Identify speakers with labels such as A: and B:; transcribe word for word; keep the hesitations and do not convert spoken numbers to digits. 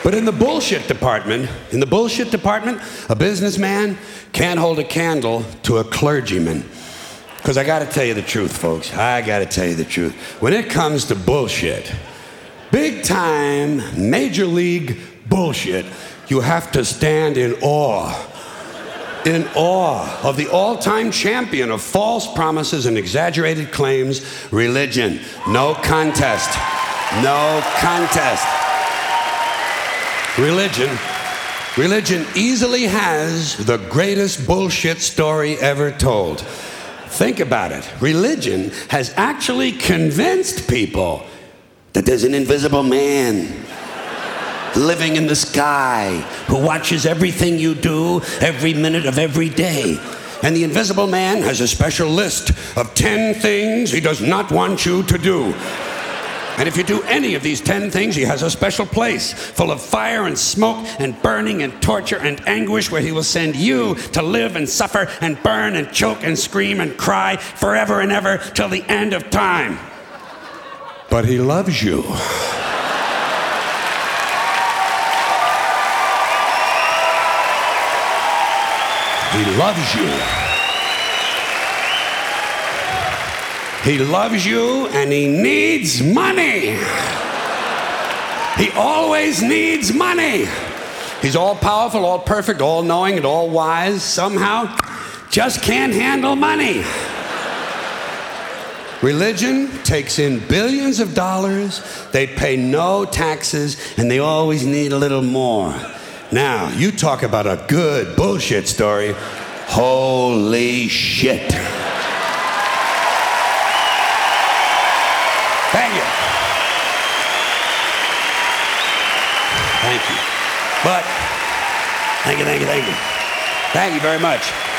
A: But in the bullshit department, in the bullshit department, a businessman can't hold a candle to a clergyman. Because I got to tell you the truth, folks. I got to tell you the truth. When it comes to bullshit, big time, major league bullshit, you have to stand in awe. In awe of the all-time champion of false promises and exaggerated claims, religion. No contest. No contest. Religion. Religion easily has the greatest bullshit story ever told. Think about it. Religion has actually convinced people that there's an invisible man living in the sky who watches everything you do every minute of every day. And the invisible man has a special list of ten things he does not want you to do. And if you do any of these ten things, he has a special place full of fire and smoke and burning and torture and anguish where he will send you to live and suffer and burn and choke and scream and cry forever and ever till the end of time. But he loves you. He loves you. He loves you and he needs money. He always needs money. He's all powerful, all perfect, all knowing, and all wise. Somehow, just can't handle money. Religion takes in billions of dollars. They pay no taxes, and they always need a little more. Now, you talk about a good bullshit story. Holy shit. Thank you. Thank you. But, thank you, thank you, thank you. Thank you very much.